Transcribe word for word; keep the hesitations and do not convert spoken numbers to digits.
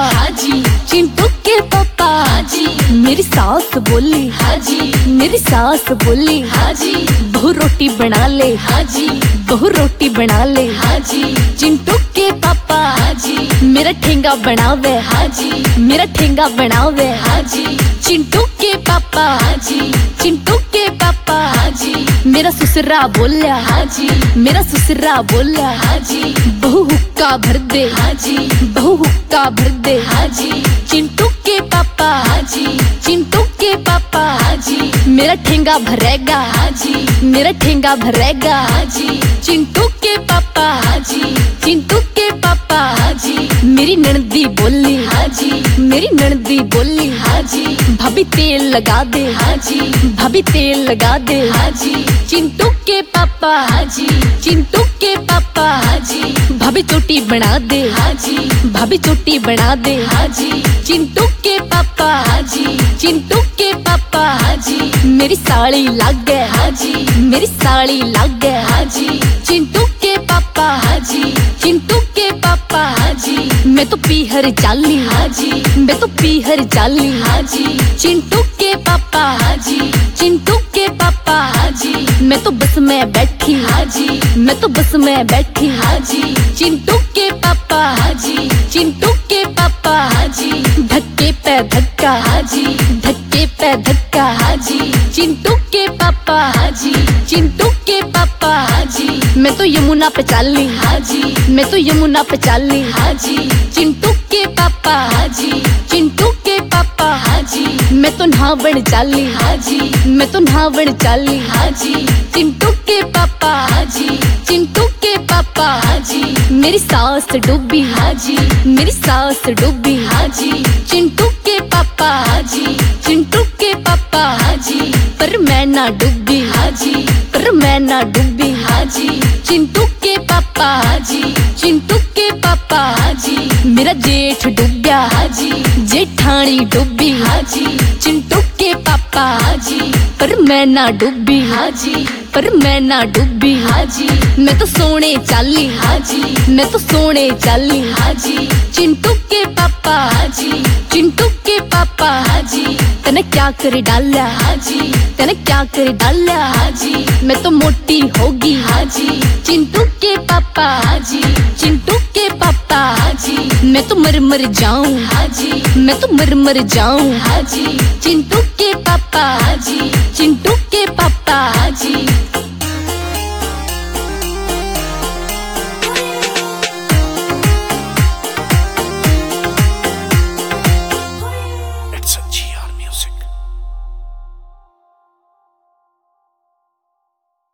हाजी, चिंटू के पापा हाजी, मेरी सास बोली हाजी, मेरी सास बोली हाजी, बहू रोटी बना ले हाजी, बहू रोटी बना ले हाजी, चिंटू के पापा हाजी, मेरा ठेंगा बनावे हाजी, मेरा ठेंगा बनावे हाजी, चिंटू के पापा हाजी, चिंटू के पापा हाजी, मेरा ससुरा बोलिया हाजी, मेरा ससुरा बोलिया हाजी, बहू हुक्का भर दे हाजी, बहू हुक्का भर दे हाजी, चिंटू के पापा हाजी, चिंटू के पापा हाजी, मेरा ठेंगा भरेगा हाजी, मेरा ठेंगा भरेगा हाजी, चिंटू के पापा हाजी, चिंटू के पापा हाजी, मेरी ननदी बोली हाजी, मेरी ननदी बोली हाजी, भाभी तेल लगा दे हाजी, भाभी तेल लगा दे हाजी, चिंटू के पापा हाजी, चिंटू के पापा हाजी, भाभी चोटी बना दे हाजी, भाभी चोटी बना दे हाजी, चिंटू के पापा हाजी, चिंटू के पापा हाजी, मेरी साड़ी लग गए हाजी, मेरी साड़ी लग गए हाजी, चिंटू के पापा हाजी, चिंटू के पापा हाजी, मैं तो पीहर चाली हाजी, मैं तो पीहर चाली हाजी, चिंटू के पापा हाजी, चिंटू के पापा हाजी, मैं तो बस में बैठी हाजी, मैं तो बस में बैठी हाजी, चिंटू के पापा हाजी, चिंटू के पापा हाजी, धक्के पे धक्का हाजी, धक्के पे धक्का हाजी, चिंटू के पापा हाजी, चिंटू के पापा हाजी, मैं तो यमुना पे चाली हाजी, मैं तो यमुना पे चाली हाजी, चिंटू के पापा हाजी, चिंटू के पापा हाजी, मैं तो नहावन चाली हाजी, मैं तो नहावन चाली हाजी, चिंटू के पापा हाजी, चिंटू के पापा हाजी, मेरी सास डूबी हाजी, मेरी सास डूबी हाजी, चिंटू के पापा हाजी, चिंटू के पापा हाजी, पर मैं ना डूबी हाजी, पर मैं ना डूबी हाजी, चिंटू के पापा हाजी, चिंटू के पापा हाजी, मेरा जेठ डूबया हाजी, जेठानी डूबी हाजी, चिंटू के पापा हाजी, पर मैं ना डूबी हाजी, पर मैं ना डूबी हाजी, मैं तो सोने चाली हाजी, मैं तो सोने चाली हाजी, चिंटू के पापा हाजी, चिंटू के पापा हाजी, तने क्या कर डाला हाजी, तने क्या कर डाला हाजी, मैं तो मोटी होगी हाजी, चिंटू के पापा हाजी, चिंटू के पापा हाजी, मैं तो मर मर जाऊं हाजी, मैं तो मर मर जाऊं हाजी, चिंटू के पापा हाजी, चिंटू